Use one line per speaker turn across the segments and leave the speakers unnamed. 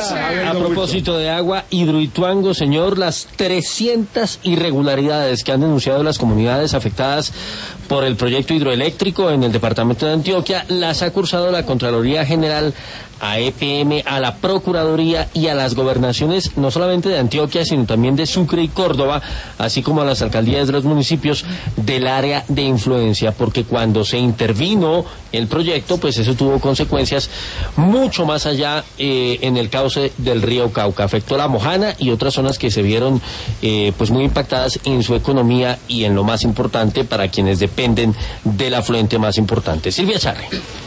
A propósito de agua, Hidroituango, señor, las 300 irregularidades que han denunciado las comunidades afectadas por el proyecto hidroeléctrico en el departamento de Antioquia, las ha cursado la Contraloría General a EPM, a la Procuraduría y a las gobernaciones, no solamente de Antioquia, sino también de Sucre y Córdoba, así como a las alcaldías de los municipios del área de influencia, porque cuando se intervino el proyecto, pues eso tuvo consecuencias mucho más allá en el cauce del río Cauca. Afectó la Mojana y otras zonas que se vieron pues muy impactadas en su economía y en lo más importante para quienes dependen del afluente más importante. Silvia Charri.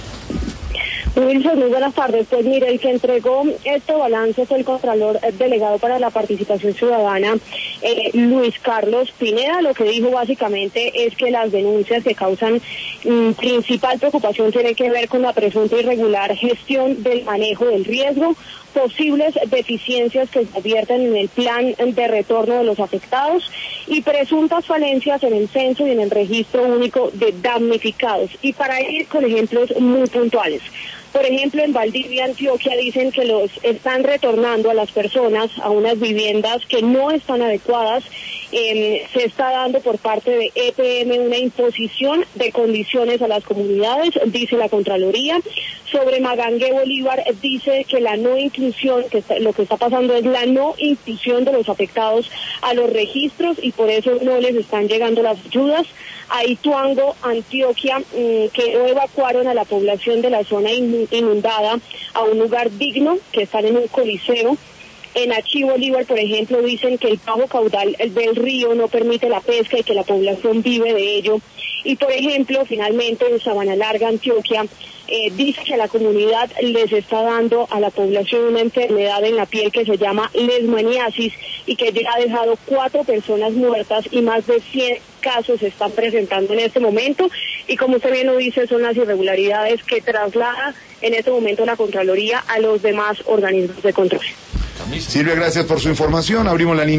Wilson, muy buenas tardes. Pues mire, el que entregó este balance fue el Contralor Delegado para la Participación Ciudadana, Luis Carlos Pineda. Lo que dijo básicamente es que las denuncias que causan principal preocupación tienen que ver con la presunta irregular gestión del manejo del riesgo, posibles deficiencias que se advierten en el plan de retorno de los afectados y presuntas falencias en el censo y en el registro único de damnificados. Y para ir con ejemplos muy puntuales. Por ejemplo, en Valdivia, Antioquia, dicen que los están retornando a las personas a unas viviendas que no están adecuadas. Se está dando por parte de EPM una imposición de condiciones a las comunidades, dice la Contraloría. Sobre Magangué, Bolívar, dice que la no inclusión, lo que está pasando es la no inclusión de los afectados a los registros y por eso no les están llegando las ayudas. A Ituango, Antioquia, que no evacuaron a la población de la zona inundada a un lugar digno, que están en un coliseo. En Achí, Bolívar, por ejemplo, dicen que el bajo caudal del río no permite la pesca y que la población vive de ello. Y, por ejemplo, finalmente en Sabana Larga, Antioquia, dice que la comunidad les está dando a la población una enfermedad en la piel que se llama leishmaniasis y que ya ha dejado 4 personas muertas y más de 100 casos se están presentando en este momento. Y como usted bien lo dice, son las irregularidades que traslada en este momento la Contraloría a los demás organismos de control.
Silvia, gracias por su información. Abrimos la línea.